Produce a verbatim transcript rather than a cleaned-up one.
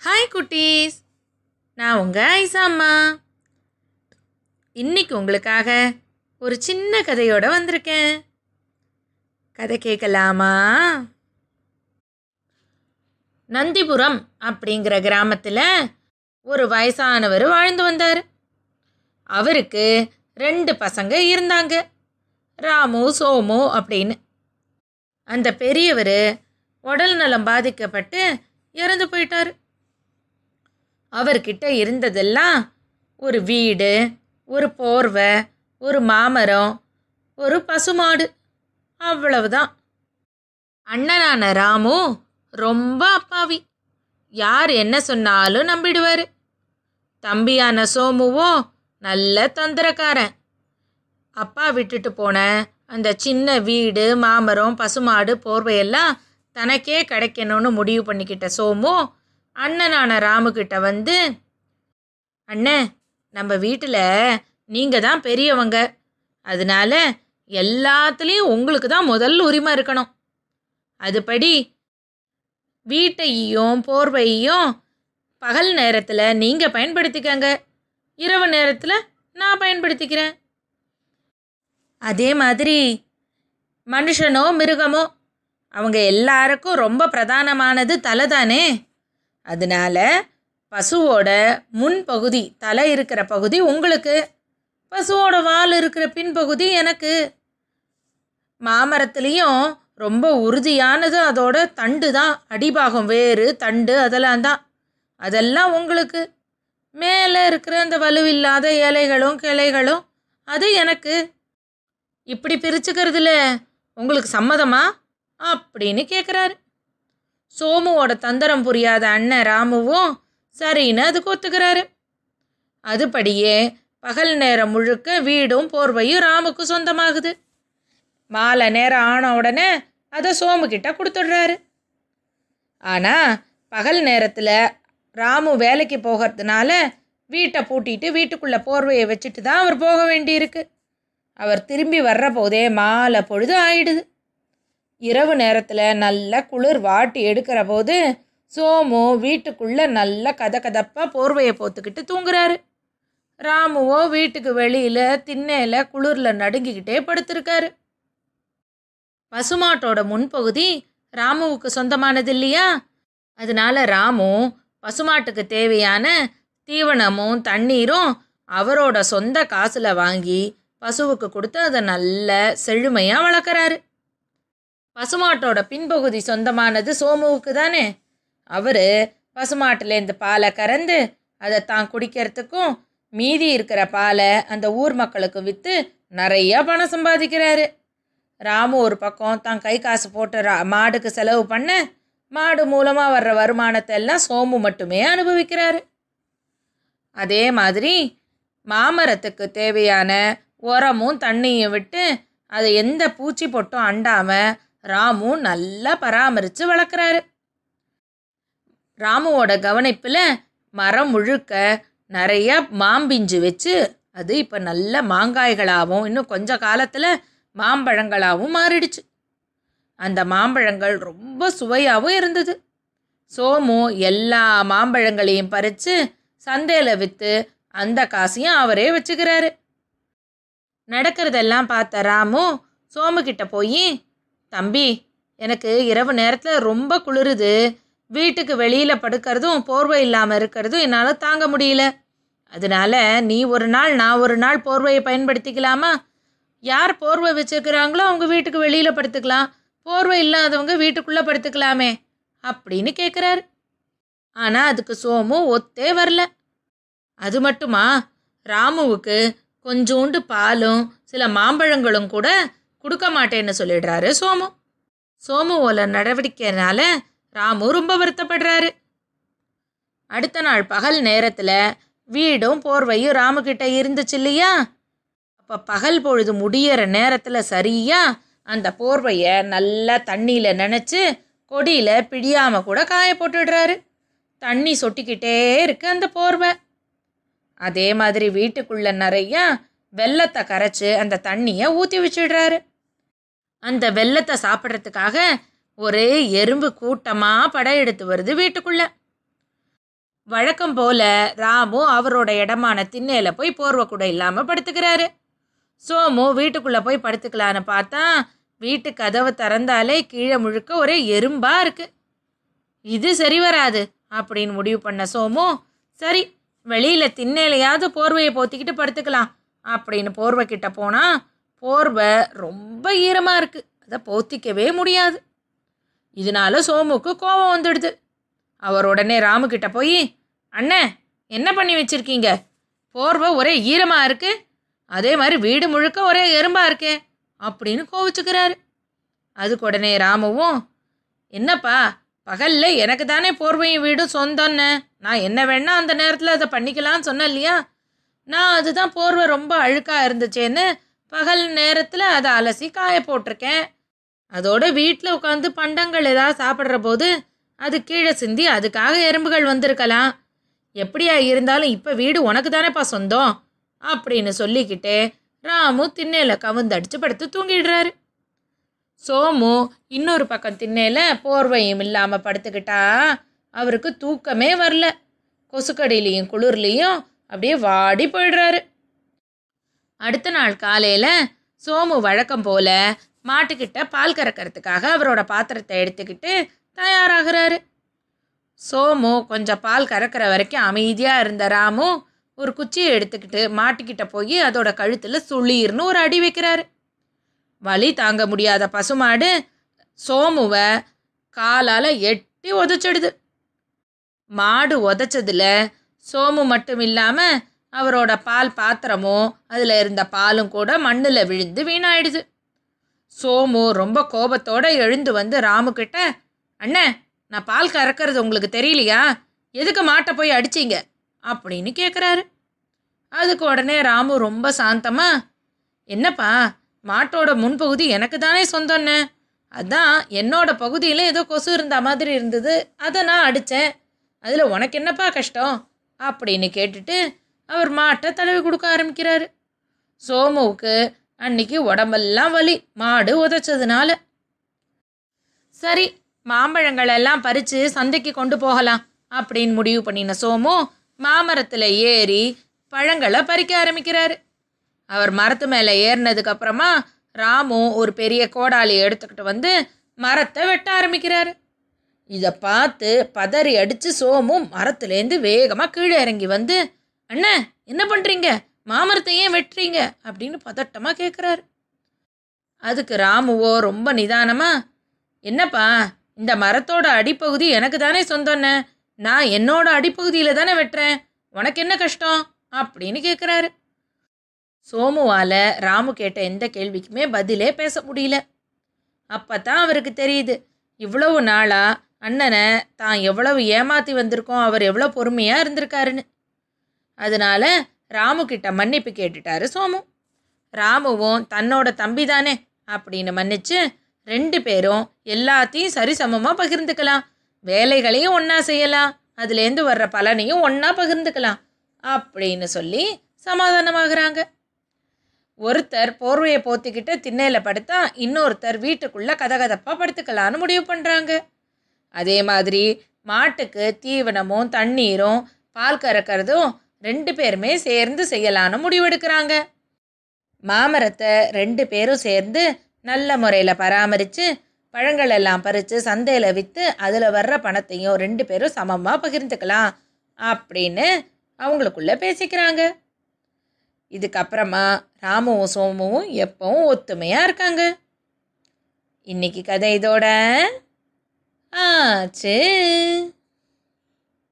Hi குட்டீஸ், நான் உங்கள் ஐசா அம்மா. இன்னைக்கு உங்களுக்காக ஒரு சின்ன கதையோட வந்திருக்கேன். கதை கேட்கலாமா? நந்திபுரம் அப்படிங்கிற கிராமத்தில் ஒரு வயசானவர் வாழ்ந்து வந்தார். அவருக்கு ரெண்டு பசங்க இருந்தாங்க, ராமு சோமு அப்படின்னு. அந்த பெரியவர் உடல் நலம் பாதிக்கப்பட்டு இறந்து போயிட்டார். அவர்கிட்ட இருந்ததெல்லாம் ஒரு வீடு, ஒரு போர்வை, ஒரு மாமரம், ஒரு பசுமாடு, அவ்வளவுதான். அண்ணனான ராமு ரொம்ப அப்பாவி, யார் என்ன சொன்னாலும் நம்பிடுவார். தம்பியான சோமுவோ நல்ல தந்திரக்காரன். அப்பா விட்டுட்டு போன அந்த சின்ன வீடு, மாமரம், பசுமாடு, போர்வையெல்லாம் தனக்கே கிடைக்கணும்னு முடிவு பண்ணிக்கிட்ட சோமு அண்ணனான ராமுக்கிட்ட வந்து, அண்ணே, நம்ம வீட்டில் நீங்கள் தான் பெரியவங்க, அதனால எல்லாத்துலேயும் உங்களுக்கு தான் முதல் உரிமை இருக்கணும். அதுபடி வீட்டையும் போர்வையையும் பகல் நேரத்தில் நீங்கள் பயன்படுத்திக்கங்க, இரவு நேரத்தில் நான் பயன்படுத்திக்கிறேன். அதே மாதிரி மனுஷனோ மிருகமோ அவங்க எல்லாருக்கும் ரொம்ப பிரதானமானது தலை தானே. அதனால பசுவோட முன்பகுதி, தலை இருக்கிற பகுதி உங்களுக்கு, பசுவோட வால் இருக்கிற பின்பகுதி எனக்கு. மாமரத்துலேயும் ரொம்ப உறுதியானது அதோட தண்டு தான், அடிபாகம், வேறு, தண்டு அதெல்லாம் தான், அதெல்லாம் உங்களுக்கு. மேலே இருக்கிற அந்த வலுவில்லாத இலைகளும் கிளைகளும் அது எனக்கு. இப்படி பிரிச்சுக்கிறதுல உங்களுக்கு சம்மதமா அப்படின்னு கேட்குறாரு. சோமுவோட தந்திரம் புரியாத அண்ணன் ராமுவும் சரின்னு அதுக்கு ஒத்துக்கிறாரு. அதுபடியே பகல் நேரம் முழுக்க வீடும் போர்வையும் ராமுக்கு சொந்தமாகுது. மாலை நேரம் ஆன உடனே அதை சோமுக்கிட்ட கொடுத்துடுறாரு. ஆனால் பகல் நேரத்தில் ராமு வேலைக்கு போகிறதுனால வீட்டை பூட்டிட்டு வீட்டுக்குள்ளே போர்வையை வச்சுட்டு தான் அவர் போக வேண்டியிருக்கு. அவர் திரும்பி வர்ற போதே மாலை பொழுது ஆயிடுது. இரவு நேரத்தில் நல்ல குளிர் வாட்டி எடுக்கிற போது சோமு வீட்டுக்குள்ளே நல்ல கதகதப்பாக போர்வையை போத்துக்கிட்டு தூங்குறாரு. ராமுவோ வீட்டுக்கு வெளியில் திண்ணையில் குளிரில் நடுங்கிக்கிட்டே படுத்திருக்காரு. பசுமாட்டோட முன்பகுதி ராமுவுக்கு சொந்தமானது இல்லையா, அதனால ராமு பசுமாட்டுக்கு தேவையான தீவனமும் தண்ணீரும் அவரோட சொந்த காசில் வாங்கி பசுவுக்கு கொடுத்து அதை நல்ல செழுமையாக வளர்க்குறாரு. பசுமாட்டோட பின்பகுதி சொந்தமானது சோமுவுக்கு தானே. அவர் பசுமாட்டிலேருந்து பாலை கறந்து அதை தான் குடிக்கிறதுக்கும் மீதி இருக்கிற பாலை அந்த ஊர் மக்களுக்கு விற்று நிறையா பணம் சம்பாதிக்கிறாரு. ராமு ஒரு பக்கம் தான் கை காசு போட்டு ரா மாடுக்கு செலவு பண்ண, மாடு மூலமாக வர்ற வருமானத்தை எல்லாம் சோமு மட்டுமே அனுபவிக்கிறாரு. அதே மாதிரி மாமரத்துக்கு தேவையான உரமும் தண்ணியும் விட்டு அதை எந்த பூச்சி பொட்டும் அண்டாமல் ராமு நல்லா பராமரித்து வளர்க்குறாரு. ராமுவோட கவனிப்பில் மரம் முழுக்க நிறைய மாம்பிஞ்சு வச்சு அது இப்போ நல்ல மாங்காய்களாகவும் இன்னும் கொஞ்ச காலத்தில் மாம்பழங்களாகவும் மாறிடுச்சு. அந்த மாம்பழங்கள் ரொம்ப சுவையாகவும் இருந்தது. சோமு எல்லா மாம்பழங்களையும் பறித்து சந்தையில் விற்று அந்த காசையும் அவரே வச்சுக்கிறாரு. நடக்கிறதெல்லாம் பார்த்த ராமு சோமுக்கிட்ட போய், தம்பி, எனக்கு இரவு நேரத்தில் ரொம்ப குளிருது, வீட்டுக்கு வெளியில் படுக்கிறதும் போர்வை இல்லாமல் இருக்கிறதும் என்னால் தாங்க முடியல. அதனால நீ ஒரு நாள் நான் ஒரு நாள் போர்வையை பயன்படுத்திக்கலாமா? யார் போர்வை வச்சுருக்கிறாங்களோ அவங்க வீட்டுக்கு வெளியில் படுத்துக்கலாம், போர்வை இல்லாதவங்க வீட்டுக்குள்ளே படுத்துக்கலாமே அப்படின்னு கேட்குறாரு. ஆனால் அதுக்கு சோமு ஒத்தே வரல. அது மட்டுமா, ராமுவுக்கு கொஞ்சோண்டு பாலும் சில மாம்பழங்களும் கூட கொடுக்க மாட்டேன்னு சொல்லிடுறாரு சோமு. சோமுவோட நடவடிக்கைனால ராமு ரொம்ப வருத்தப்படுறாரு. அடுத்த நாள் பகல் நேரத்தில் வீடும் போர்வையும் ராமுக்கிட்ட இருந்துச்சு இல்லையா. அப்போ பகல் பொழுது முடியிற நேரத்தில் சரியாக அந்த போர்வையை நல்லா தண்ணியில் நனைச்சி கொடியில் பிடியாமல் கூட காய போட்டுடுறாரு. தண்ணி சொட்டிக்கிட்டே இருக்கு அந்த போர்வை. அதே மாதிரி வீட்டுக்குள்ளே நிறையா வெல்லத்தை கரைச்சி அந்த தண்ணியை ஊற்றி வச்சிடுறாரு. அந்த வெல்லத்தை சாப்பிட்றதுக்காக ஒரே எறும்பு கூட்டமாக படையெடுத்து வருது வீட்டுக்குள்ளே. வழக்கம் போல ராமு அவரோட இடமான திண்ணையில் போய் போர்வை கூட இல்லாமல் படுத்துக்கிறாரு. சோமு வீட்டுக்குள்ளே போய் படுத்துக்கலான்னு பார்த்தா வீட்டு கதவை திறந்தாலே கீழே முழுக்க ஒரே எறும்பாக இருக்குது. இது சரி வராது அப்படின்னு முடிவு பண்ண சோமு, சரி வெளியில் திண்ணையிலையாவது போர்வையை போத்திக்கிட்டு படுத்துக்கலாம் அப்படின்னு போர்வை கிட்ட போனால் போர்வை ரொம்ப ஈரமாக இருக்குது, அதை போத்திக்கவே முடியாது. இதனால சோமுக்கு கோபம் வந்துடுது. அவர் உடனே ராமுக்கிட்ட போய், அண்ணே என்ன பண்ணி வச்சுருக்கீங்க? போர்வை ஒரே ஈரமாக இருக்குது, அதே மாதிரி வீடு முழுக்க ஒரே எறும்பாக இருக்கே அப்படின்னு கோவிச்சுக்கிறாரு. அதுக்கு உடனே ராமுவும், என்னப்பா பகலில் எனக்கு தானே போர்வையும் வீடும் சொந்தம்னு, நான் என்ன வேணா அந்த நேரத்தில் அதை பண்ணிக்கலான்னு சொன்னேன் இல்லையா? நான் அதுதான் போர்வை ரொம்ப அழுக்காக இருந்துச்சேன்னு பகல் நேரத்தில் அதை அலசி காய போட்டிருக்கேன். அதோட வீட்டில் உட்காந்து பண்டங்கள் ஏதாவது சாப்பிட்ற போது அது கீழே சிந்தி அதுக்காக எறும்புகள் வந்திருக்கலாம். எப்படியா இருந்தாலும் இப்போ வீடு உனக்கு தானேப்பா சொந்தம் அப்படின்னு சொல்லிக்கிட்டே ராமு திண்ணையில் கவுந்தடிச்சு படுத்து தூங்கிடுறாரு. சோமு இன்னொரு பக்கம் திண்ணையில் போர்வையும் இல்லாமல் படுத்துக்கிட்டா அவருக்கு தூக்கமே வரல. கொசுக்கடியிலையும் குளிர்லையும் அப்படியே வாடி போயிடுறாரு. அடுத்த நாள் காலையில் சோமு வழக்கம் போல் மாட்டுக்கிட்ட பால் கறக்கிறதுக்காக அவரோட பாத்திரத்தை எடுத்துக்கிட்டு தயாராகிறாரு. சோமு கொஞ்சம் பால் கறக்கிற வரைக்கும் அமைதியாக இருந்த ராமு ஒரு குச்சியை எடுத்துக்கிட்டு மாட்டுக்கிட்ட போய் அதோட கழுத்தில் சுளீர்னு ஒரு அடி வைக்கிறாரு. வலி தாங்க முடியாத பசுமாடு சோமுவை காலால் எட்டி உதச்சிடுது. மாடு உதச்சதுல சோமு மட்டும் இல்லாமல் அவரோட பால் பாத்திரமும் அதில் இருந்த பாலும் கூட மண்ணில் விழுந்து வீணாயிடுது. சோமு ரொம்ப கோபத்தோடு எழுந்து வந்து ராமுக்கிட்ட, அண்ணே நான் பால் கறக்கிறது உங்களுக்கு தெரியலையா? எதுக்கு மாட்டை போய் அடிச்சிங்க அப்படின்னு கேட்குறாரு. அதுக்கு உடனே ராமு ரொம்ப சாந்தமாக, என்னப்பா மாட்டோட முன்பகுதி எனக்கு தானே சொந்தம்னு, அதான் என்னோட பகுதியில் ஏதோ கொசு இருந்த மாதிரி இருந்தது, அதை நான் அடித்தேன், அதில் உனக்கு என்னப்பா கஷ்டம் அப்படின்னு கேட்டுட்டு அவர் மாட்டை தடவி கொடுக்க ஆரம்பிக்கிறாரு. சோமுவுக்கு அன்னைக்கு உடம்பெல்லாம் வலி, மாடு உதைச்சதுனால. சரி மாம்பழங்கள் எல்லாம் பறித்து சந்தைக்கு கொண்டு போகலாம் அப்படின்னு முடிவு பண்ணின சோமு மாமரத்தில் ஏறி பழங்களை பறிக்க ஆரம்பிக்கிறாரு. அவர் மரத்து மேலே ஏறினதுக்கப்புறமா ராமு ஒரு பெரிய கோடாலி எடுத்துக்கிட்டு வந்து மரத்தை வெட்ட ஆரம்பிக்கிறாரு. இதை பார்த்து பதறி அடித்து சோமு மரத்துலேருந்து வேகமாக கீழே இறங்கி வந்து, அண்ணே என்ன பண்ணுறீங்க, மாமரத்தை ஏன் வெட்டுறீங்க அப்படின்னு பதட்டமாக கேட்குறாரு. அதுக்கு ராமுவோ ரொம்ப நிதானமாக, என்னப்பா இந்த மரத்தோட அடிப்பகுதி எனக்கு தானே சொந்தம்னு, நான் என்னோட அடிப்பகுதியில் தானே வெட்டுறேன், உனக்கு என்ன கஷ்டம் அப்படின்னு கேட்குறாரு. சோமுவால் ராமு கேட்ட எந்த கேள்விக்குமே பதிலே பேச முடியல. அப்போ தான் அவருக்கு தெரியுது, இவ்வளவு நாளாக அண்ணனை தான் எவ்வளவு ஏமாற்றி வந்திருக்கோம், அவர் எவ்வளோ பொறுமையாக இருந்திருக்காருன்னு. அதனால ராமு கிட்ட மன்னிப்பு கேட்டுட்டாரு சோமு. ராமுவும் தன்னோட தம்பி தானே அப்படின்னு மன்னிச்சு ரெண்டு பேரும் எல்லாத்தையும் சரிசமமாக பகிர்ந்துக்கலாம், வேலைகளையும் ஒன்றா செய்யலாம், அதுலேருந்து வர்ற பலனையும் ஒன்றா பகிர்ந்துக்கலாம் அப்படின்னு சொல்லி சமாதானமாகறாங்க. ஒருத்தர் போர்வையை போத்திக்கிட்டு திண்ணையில் படுத்தா இன்னொருத்தர் வீட்டுக்குள்ளே கதகதப்பாக படுத்துக்கலான்னு முடிவு பண்ணுறாங்க. அதே மாதிரி மாட்டுக்கு தீவனமும் தண்ணீரும் பால் கறக்கிறதும் ரெண்டு பேருமே சேர்ந்து செய்யலான்னு முடிவெடுக்கிறாங்க. மாமரத்தை ரெண்டு பேரும் சேர்ந்து நல்ல முறையில் பராமரித்து பழங்கள் எல்லாம் பறித்து சந்தையில் விற்று அதில் வர்ற பணத்தையும் ரெண்டு பேரும் சமமாக பகிர்ந்துக்கலாம் அப்படின்னு அவங்களுக்குள்ளே பேசிக்கிறாங்க. இதுக்கப்புறமா ராமுவும் சோமுவும் எப்பவும் ஒத்துமையாக இருக்காங்க. இன்னைக்கு கதை இதோட ஆச்சு.